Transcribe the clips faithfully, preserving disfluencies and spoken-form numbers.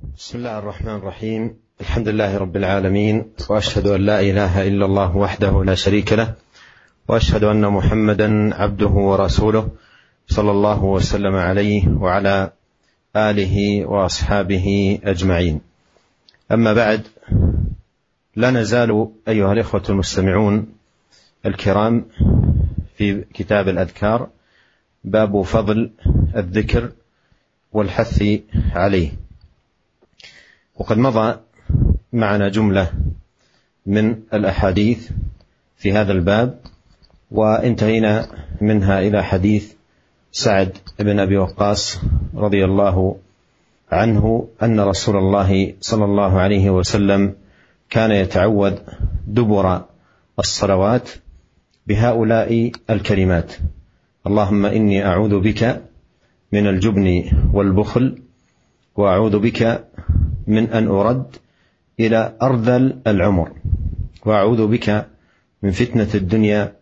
بسم الله الرحمن الرحيم. الحمد لله رب العالمين، وأشهد أن لا إله إلا الله وحده لا شريك له، وأشهد أن محمدا عبده ورسوله صلى الله وسلم عليه وعلى آله وأصحابه أجمعين. أما بعد، لا نزال أيها الإخوة المستمعون الكرام في كتاب الأذكار، باب فضل الذكر والحث عليه. وقد مضى معنا جملة من الأحاديث في هذا الباب، وانتهينا منها إلى حديث سعد بن أبي وقاص رضي الله عنه أن رسول الله صلى الله عليه وسلم كان يتعوذ دبر الصلوات بهؤلاء الكلمات: اللهم إني أعوذ بك من الجبن والبخل، وأعوذ بك من أن أرد إلى أرذل العمر، وأعوذ بك من فتنة الدنيا،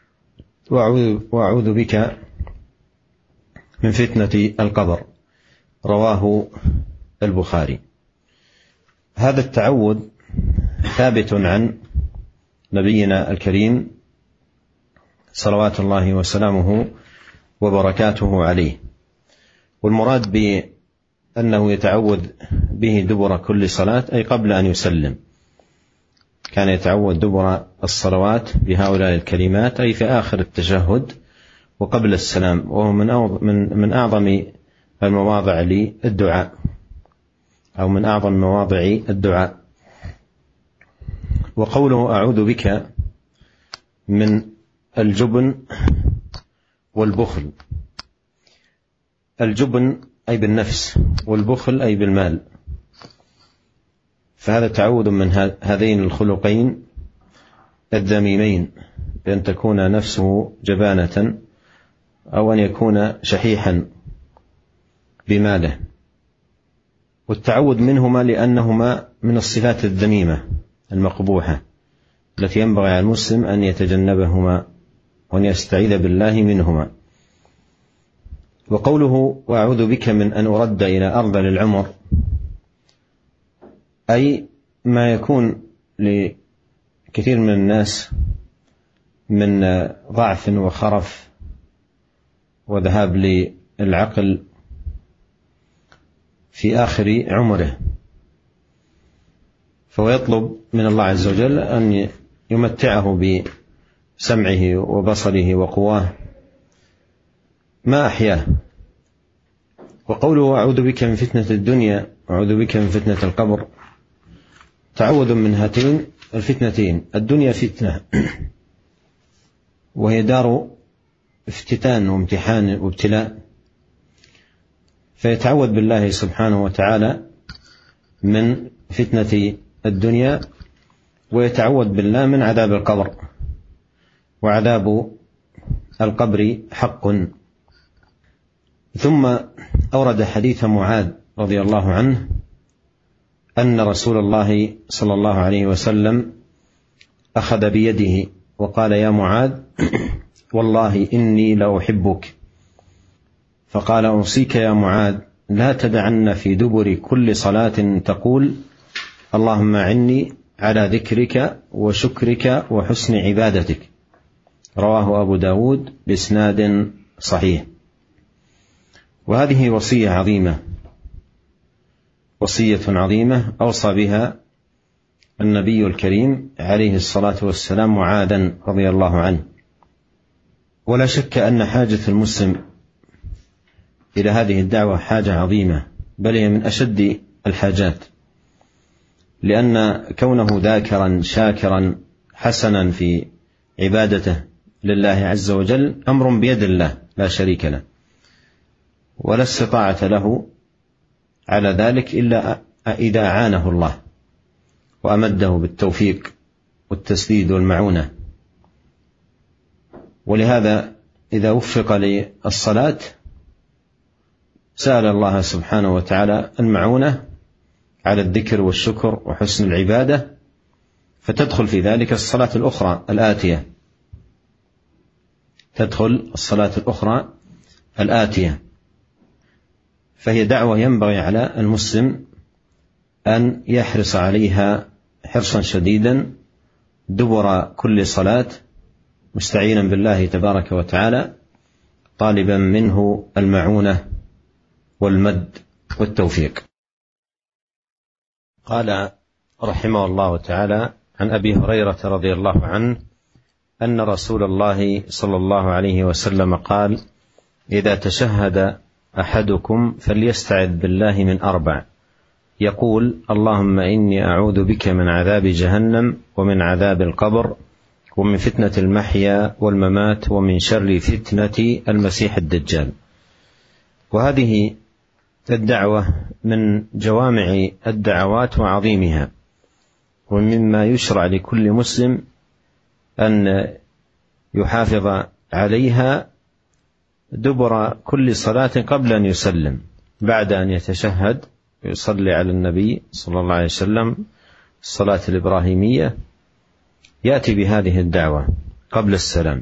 وأعوذ بك من فتنة القبر. رواه البخاري. هذا التعوذ ثابت عن نبينا الكريم صلوات الله وسلامه وبركاته عليه، والمراد بأنه يتعوذ به دبر كل صلاة أي قبل أن يسلم. كان يتعوذ دبر الصلوات بهؤلاء الكلمات أي في آخر التشهد وقبل السلام، وهو من من أعظم المواضع للدعاء، أو من أعظم مواضع الدعاء. وقوله أعوذ بك من الجبن والبخل، الجبن أي بالنفس، والبخل أي بالمال، فهذا تعوذ من هذين الخلقين الذميمين، بأن تكون نفسه جبانة أو أن يكون شحيحا بماله. والتعوذ منهما لأنهما من الصفات الذميمة المقبوحة التي ينبغي على المسلم أن يتجنبهما وأن يستعيذ بالله منهما. وقوله وأعوذ بك من أن أرد إلى أرذل العمر، أي ما يكون لكثير من الناس من ضعف وخرف وذهاب للعقل في آخر عمره، فهو يطلب من الله عز وجل أن يمتعه بسمعه وبصره وقواه ما أحياه. وقوله أعوذ بك من فتنة الدنيا وأعوذ بك من فتنة القبر، تعوذ من هاتين الفتنتين. الدنيا فتنة، وهي دار افتتان وامتحان وابتلاء، فيتعوذ بالله سبحانه وتعالى من فتنة الدنيا، ويتعوذ بالله من عذاب القبر، وعذاب القبر حق. ثم أورد حديث معاذ رضي الله عنه أن رسول الله صلى الله عليه وسلم أخذ بيده وقال: يا معاذ، والله إني لأحبك. فقال: أوصيك يا معاذ لا تدعن في دبر كل صلاة تقول اللهم أعني على ذكرك وشكرك وحسن عبادتك. رواه أبو داود بإسناد صحيح. وهذه وصية عظيمة، وصية عظيمة أوصى بها النبي الكريم عليه الصلاة والسلام معاذا رضي الله عنه. ولا شك أن حاجة المسلم إلى هذه الدعوة حاجة عظيمة، بل هي من أشد الحاجات، لأن كونه ذاكرا شاكرا حسنا في عبادته لله عز وجل أمر بيد الله لا شريك له، ولا استطاعة له على ذلك إلا إذا أعانه الله وأمده بالتوفيق والتسديد والمعونة. ولهذا إذا وفق للصلاة سأل الله سبحانه وتعالى المعونة على الذكر والشكر وحسن العبادة، فتدخل في ذلك الصلاة الأخرى الآتية، تدخل الصلاة الأخرى الآتية. فهي دعوة ينبغي على المسلم أن يحرص عليها حرصا شديدا دبر كل صلاة، مستعينا بالله تبارك وتعالى، طالبا منه المعونة والمد والتوفيق. قال رحمه الله تعالى عن أبي هريرة رضي الله عنه أن رسول الله صلى الله عليه وسلم قال: إذا تشهد أحدكم فليستعذ بالله من أربع، يقول: اللهم إني أعوذ بك من عذاب جهنم ومن عذاب القبر ومن فتنة المحيا والممات ومن شر فتنة المسيح الدجال. وهذه الدعوة من جوامع الدعوات وعظيمها، ومما يشرع لكل مسلم أن يحافظ عليها دبر كل صلاة قبل أن يسلم، بعد أن يتشهد ويصلي على النبي صلى الله عليه وسلم الصلاة الإبراهيمية، يأتي بهذه الدعوة قبل السلام.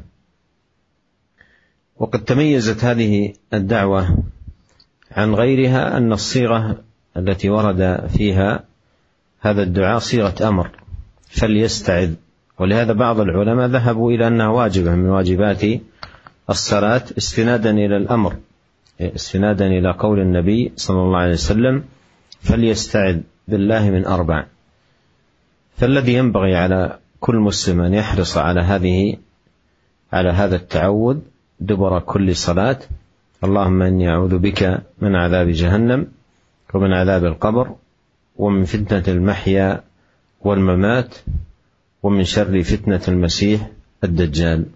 وقد تميزت هذه الدعوة عن غيرها أن الصيغة التي ورد فيها هذا الدعاء صيغة أمر، فليستعذ، ولهذا بعض العلماء ذهبوا إلى أنها واجبة من واجبات الصلاة استنادا إلى الأمر، استنادا إلى قول النبي صلى الله عليه وسلم: فليستعذ بالله من أربع. فالذي ينبغي على كل مسلم أن يحرص على هذه على هذا التعوذ دبر كل صلاة: اللهم إني أعوذ بك من عذاب جهنم ومن عذاب القبر ومن فتنة المحيا والممات ومن شر فتنة المسيح الدجال.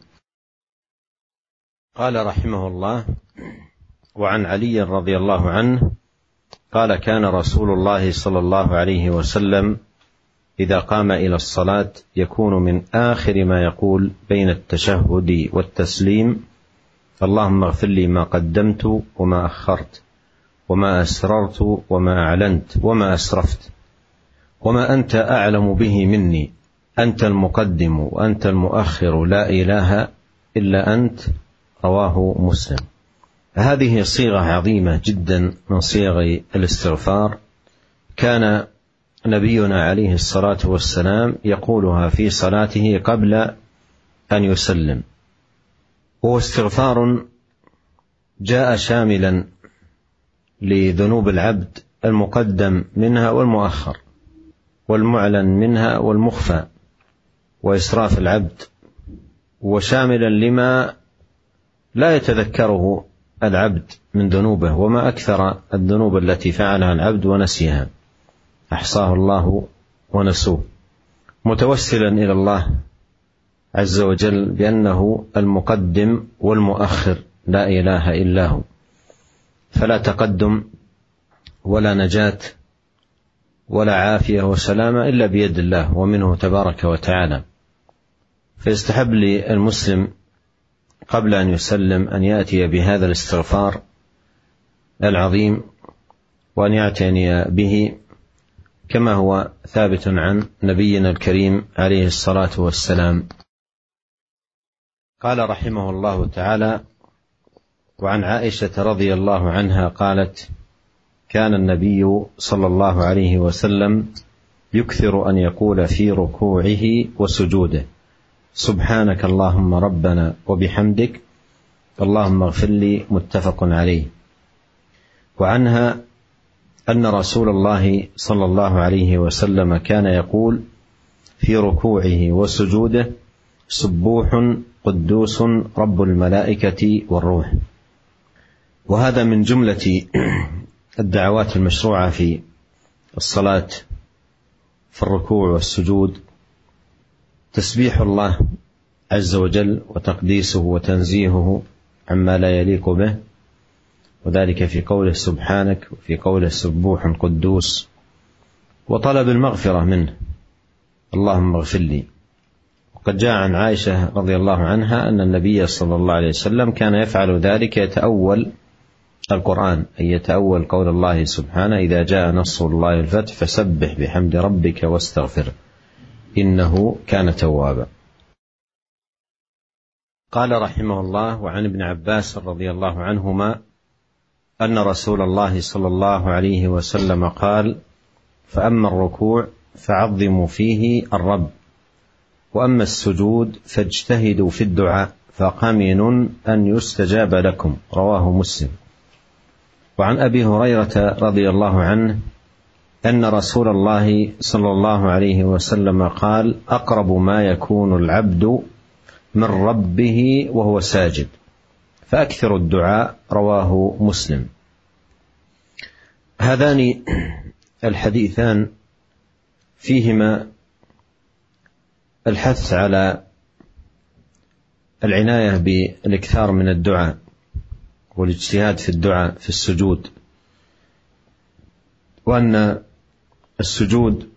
قال رحمه الله: وعن علي رضي الله عنه قال: كان رسول الله صلى الله عليه وسلم إذا قام إلى الصلاة يكون من آخر ما يقول بين التشهد والتسليم: اللهم اغفر لي ما قدمت وما أخرت وما أسررت وما أعلنت وما أسرفت وما أنت أعلم به مني، أنت المقدم وأنت المؤخر، لا إله إلا أنت. رواه مسلم. هذه صيغة عظيمة جدا من صيغ الاستغفار، كان نبينا عليه الصلاة والسلام يقولها في صلاته قبل أن يسلم، وهو استغفار جاء شاملا لذنوب العبد المقدم منها والمؤخر، والمعلن منها والمخفى، وإسراف العبد، وشاملا لما لا يتذكره العبد من ذنوبه، وما أكثر الذنوب التي فعلها العبد ونسيها، أحصاه الله ونسوه، متوسلا إلى الله عز وجل بأنه المقدم والمؤخر، لا إله إلا هو، فلا تقدم ولا نجاة ولا عافية وسلامة إلا بيد الله ومنه تبارك وتعالى. فيستحب للمسلم قبل أن يسلم أن يأتي بهذا الاستغفار العظيم، وأن يعتني به كما هو ثابت عن نبينا الكريم عليه الصلاة والسلام. قال رحمه الله تعالى: وعن عائشة رضي الله عنها قالت: كان النبي صلى الله عليه وسلم يكثر أن يقول في ركوعه وسجوده: سبحانك اللهم ربنا وبحمدك اللهم اغفر لي. متفق عليه. وعنها أن رسول الله صلى الله عليه وسلم كان يقول في ركوعه وسجوده: سبوح قدوس رب الملائكة والروح. وهذا من جملة الدعوات المشروعة في الصلاة في الركوع والسجود، تسبيح الله عز وجل وتقديسه وتنزيهه عما لا يليق به، وذلك في قوله سبحانك وفي قوله سبوح قدوس، وطلب المغفرة منه: اللهم اغفر لي. وقد جاء عن عائشة رضي الله عنها أن النبي صلى الله عليه وسلم كان يفعل ذلك، يتأول القرآن، أي يتأول قول الله سبحانه: إذا جاء نصر الله الفتح فسبح بحمد ربك واستغفر إنه كان توابا. قال رحمه الله: وعن ابن عباس رضي الله عنهما أن رسول الله صلى الله عليه وسلم قال: فأما الركوع فعظموا فيه الرب، وأما السجود فاجتهدوا في الدعاء فقمن أن يستجاب لكم. رواه مسلم. وعن أبي هريرة رضي الله عنه أن رسول الله صلى الله عليه وسلم قال: أقرب ما يكون العبد من ربه وهو ساجد فأكثر الدعاء. رواه مسلم. هذان الحديثان فيهما الحث على العناية بالإكثار من الدعاء والاجتهاد في الدعاء في السجود، وأن السجود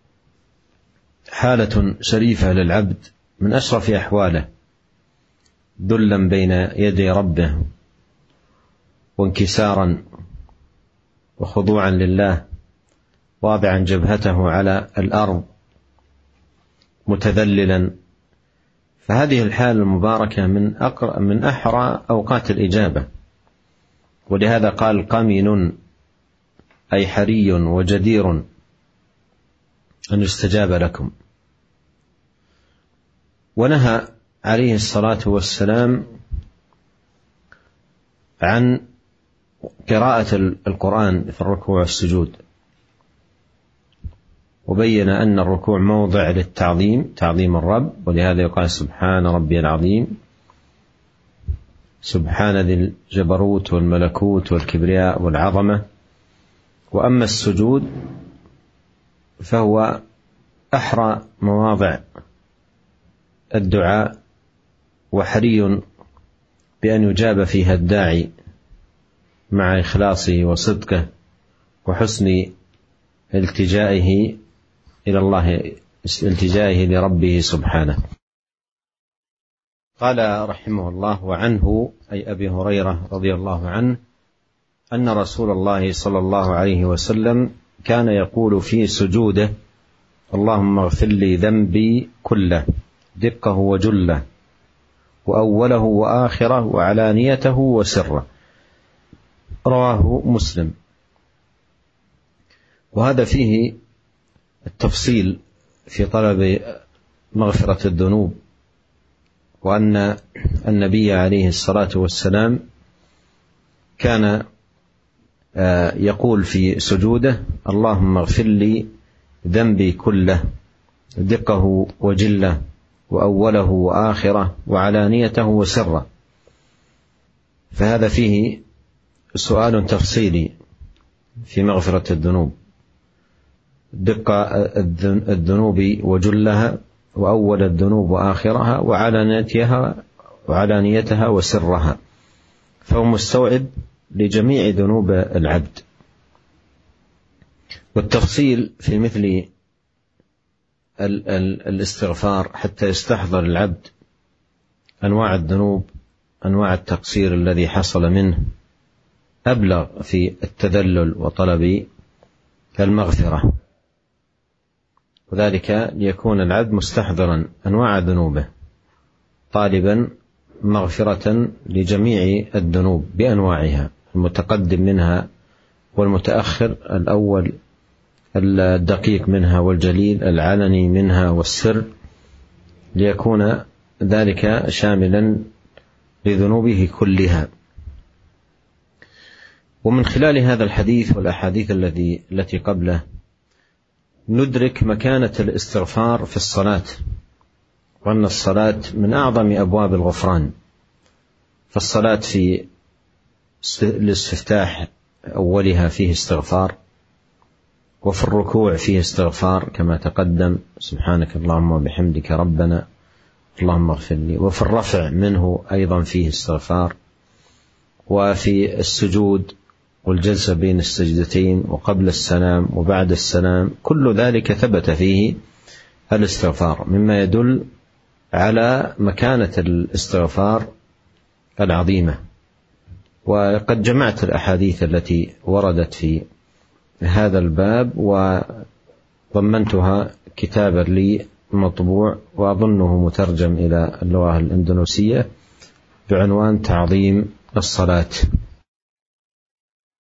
حالة شريفة للعبد من أشرف أحواله، ذلا بين يدي ربه وانكسارا وخضوعا لله، واضعا جبهته على الأرض متذللا. فهذه الحالة المباركة من أقرأ من أحرى أوقات الإجابة، ولهذا قال: قمن، أي حري وجدير أن يستجاب لكم. ونهى عليه الصلاة والسلام عن قراءة القرآن في الركوع والسجود، وبين أن الركوع موضع للتعظيم، تعظيم الرب، ولهذا يقال: سبحان ربي العظيم، سبحان ذي الجبروت والملكوت والكبرياء والعظمة. وأما السجود فهو أحرى مواضع الدعاء، وحري بأن يجاب فيها الداعي مع إخلاصه وصدقه وحسن التجائه إلى الله، التجائه لربه سبحانه. قال رحمه الله: وعنه، أي أبي هريرة رضي الله عنه، أن رسول الله صلى الله عليه وسلم كان يقول في سجوده: اللهم اغفر لي ذنبي كله دقه وجله وأوله وآخره وعلانيته وسره. رواه مسلم. وهذا فيه التفصيل في طلب مغفرة الذنوب، وأن النبي عليه الصلاة والسلام كان يقول في سجوده: اللهم اغفر لي ذنبي كله دقه وجله وأوله وآخره وعلانيته وسره. فهذا فيه سؤال تفصيلي في مغفرة الذنوب، دق الذنوب وجلها وأول الذنوب وآخرها وعلانيتها وعلانيتها وسرها، فهو مستوعب لجميع ذنوب العبد. والتفصيل في مثل الاستغفار حتى يستحضر العبد أنواع الذنوب، أنواع التقصير الذي حصل منه، أبلغ في التذلل وطلب المغفرة، وذلك ليكون العبد مستحضرا أنواع ذنوبه طالبا مغفرة لجميع الذنوب بأنواعها، المتقدم منها والمتأخر، الأول الدقيق منها والجليل، العلني منها والسر، ليكون ذلك شاملا لذنوبه كلها. ومن خلال هذا الحديث والأحاديث التي التي قبله ندرك مكانة الاستغفار في الصلاة، وأن الصلاة من أعظم أبواب الغفران. فالصلاة في الاستفتاح أولها فيه استغفار، وفي الركوع فيه استغفار كما تقدم: سبحانك اللهم وبحمدك ربنا اللهم اغفر لي. وفي الرفع منه أيضا فيه استغفار، وفي السجود والجلسة بين السجدتين وقبل السلام وبعد السلام، كل ذلك ثبت فيه الاستغفار، مما يدل على مكانة الاستغفار العظيمة. وقد جمعت الأحاديث التي وردت في هذا الباب وضمنتها كتابا لي مطبوع، وأظنه مترجم إلى اللغة الإندونيسية بعنوان تعظيم الصلاة.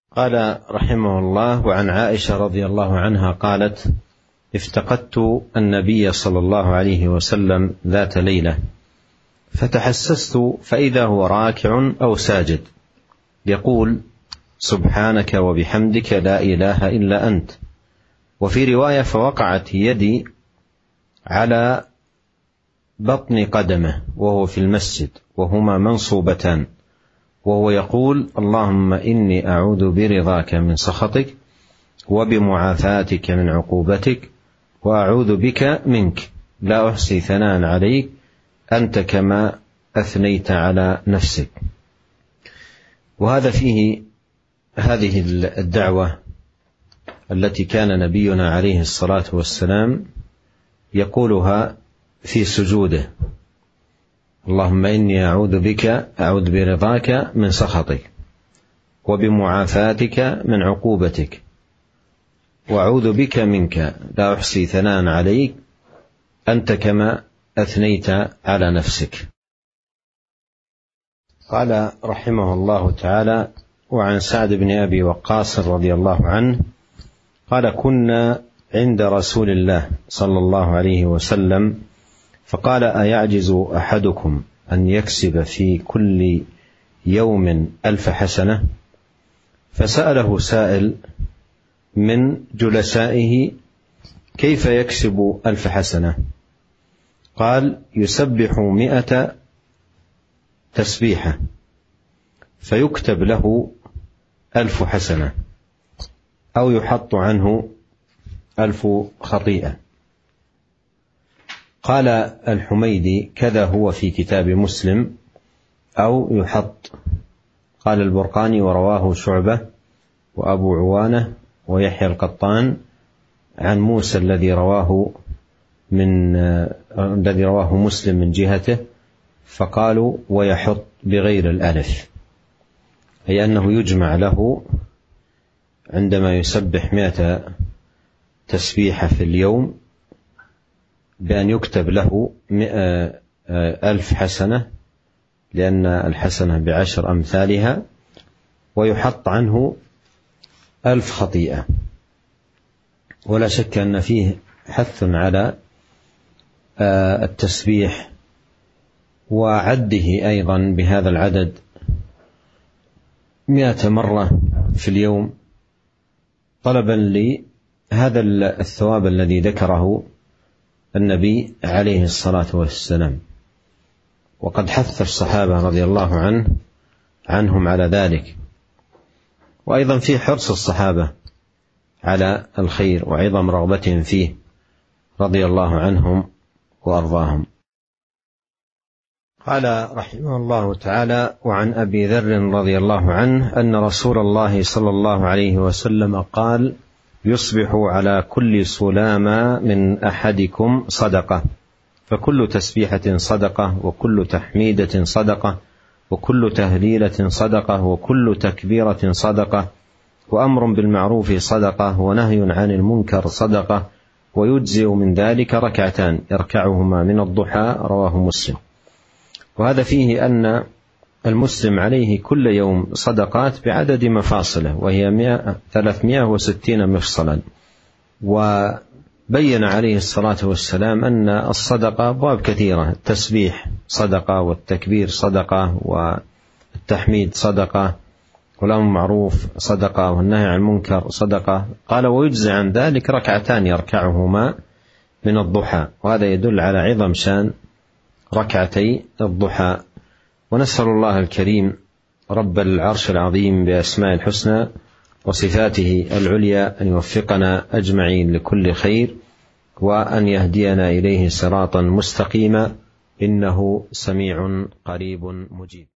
قال رحمه الله: وعن عائشة رضي الله عنها قالت: افتقدت النبي صلى الله عليه وسلم ذات ليلة فتحسست فإذا هو راكع أو ساجد يقول: سبحانك وبحمدك لا إله إلا أنت. وفي رواية: فوقعت يدي على بطن قدمه وهو في المسجد وهما منصوبتان، وهو يقول: اللهم إني أعوذ برضاك من سخطك وبمعافاتك من عقوبتك وأعوذ بك منك لا أحصي ثناء عليك أنت كما أثنيت على نفسك. وهذا فيه هذه الدعوة التي كان نبينا عليه الصلاة والسلام يقولها في سجوده: اللهم إني أعوذ بك أعوذ برضاك من سخطك وبمعافاتك من عقوبتك وأعوذ بك منك لا أحصي ثناء عليك أنت كما أثنيت على نفسك. قال رحمه الله تعالى: وعن سعد بن أبي وقاص رضي الله عنه قال: كنا عند رسول الله صلى الله عليه وسلم فقال: أيعجز أحدكم أن يكسب في كل يوم ألف حسنة؟ فسأله سائل من جلسائه: كيف يكسب ألف حسنة؟ قال: يسبح مئة تسبيحة فيكتب له ألف حسنة أو يحط عنه ألف خطيئة. قال الحميدي: كذا هو في كتاب مسلم أو يحط. قال البرقاني: ورواه شعبة وأبو عوانة ويحيى القطان عن موسى الذي رواه من الذي رواه مسلم من جهته، فقالوا: ويحط بغير الألف، أي أنه يجمع له عندما يسبح مئة تسبيحة في اليوم بأن يكتب له مئة ألف حسنة، لأن الحسنة بعشر أمثالها، ويحط عنه ألف خطيئة. ولا شك أن فيه حث على التسبيح وعده أيضا بهذا العدد مئة مرة في اليوم، طلبا لهذا الثواب الذي ذكره النبي عليه الصلاة والسلام. وقد حث الصحابة رضي الله عنه عنهم على ذلك، وأيضا في حرص الصحابة على الخير وعظم رغبتهم فيه رضي الله عنهم وأرضاهم. قال رحمه الله تعالى: وعن أبي ذر رضي الله عنه أن رسول الله صلى الله عليه وسلم قال: يصبح على كل سلامة من أحدكم صدقة، فكل تسبيحة صدقة، وكل تحميدة صدقة، وكل تهليلة صدقة، وكل تكبيرة صدقة، وأمر بالمعروف صدقة، ونهي عن المنكر صدقة، ويجزئ من ذلك ركعتان يركعهما من الضحى. رواه مسلم. وهذا فيه أن المسلم عليه كل يوم صدقات بعدد مفاصله، وهي ثلاثمائة وستين مفصلا. وبين عليه الصلاة والسلام أن الصدقة أبواب كثيرة: التسبيح صدقة، والتكبير صدقة، والتحميد صدقة، والأمر بالمعروف صدقة، والنهي عن المنكر صدقة. قال: ويجزي عن ذلك ركعتان يركعهما من الضحى. وهذا يدل على عظم شان ركعتي الضحى. ونسأل الله الكريم رب العرش العظيم بأسماء الحسنى وصفاته العليا أن يوفقنا أجمعين لكل خير، وأن يهدينا إليه صراطا مستقيما، إنه سميع قريب مجيب.